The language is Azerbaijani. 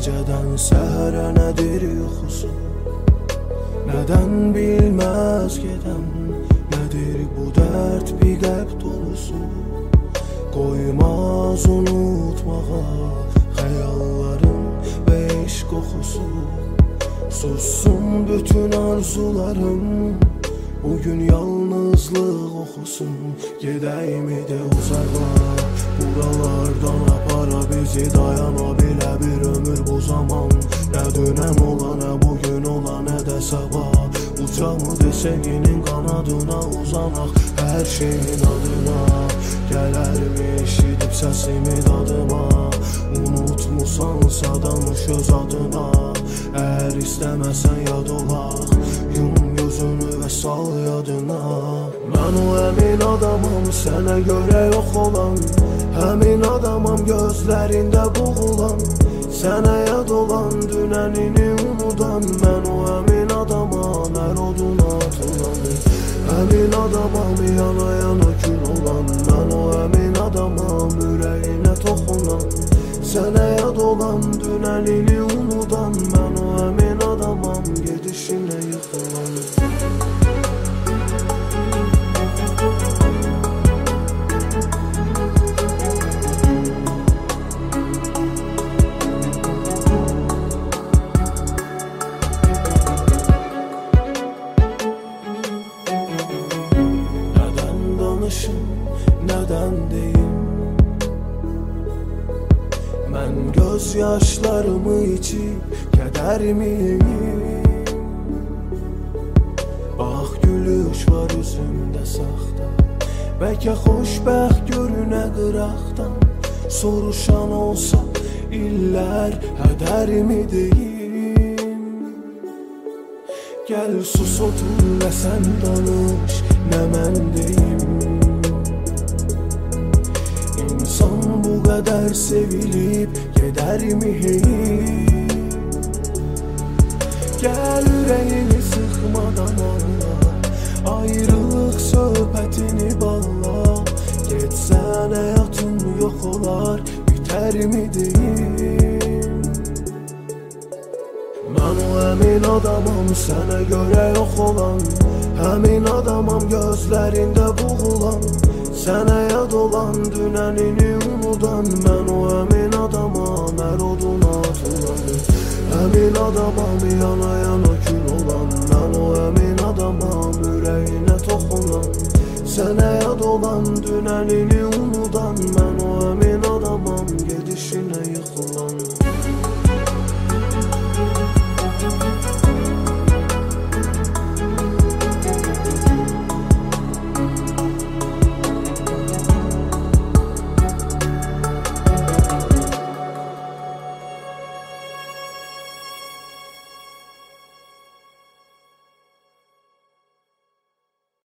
Gecədən səhərə nədir yuxusu, nədən bilməz gedən, nədir bu dərd bir qəlb dolusu. Qoymaz unutmağa xəyalların və eşq qoxusu. Sussun bütün arzularım, bugün yalnızlıq oxusun. Gedəymi də uzağa, buralardan apara bizi, dayana bilə bir ömür bu zaman. Nə dönəm ola, nə bugün ola, nə də sabah. Uçamı desəginin qanadına uzanaq, hər şeyin adına. Gələrmi eşidib səsimi dadıma, unutmusansa danış öz adına. Əgər istəməsən yad olaq, yum gözünü və sal yadına. Mən o əmin adamam, sənə görə yox olan, həmin adamam gözlərində boğulan, sənə yad olan, dünənini unudan. Mən o əmin adamam, hər oduna atılan, həmin adamam, yana yana kül olan. Mən o əmin adamam, ürəyinə toxunan, sənə yad olan, dünənini unudan. Mən o əmin adamam, gedişinə yıxılan. Nədən deyim, mən göz yaşlarımı içib kədərmiyim. Bax gülüş var üzümdə saxta, bəlkə xoşbəxt görünə qıraqdan. Soruşan olsa illər hədərmi deyim. Gəl sus otur, nə sən danış, nə mən deyim. İnsan bu qədər sevilib gedərmi hey? Gəl ürəyini sıxmadan anla, ayrılıq söhbətini bağla. Getsən həyatın yox olar, bitərmi deyim. Mən o əmin adamam, sənə görə yox olan, həmin adamam, gözlərində boğulan, sənə yad olan, dünənini unudan. Mən o əmin adamam, hər oduna atılan, həmin adamam, yana yana kül olan. Mən o əmin adamam, ürəyinə toxunan, sənə yad olan, dünənini unudan. Mən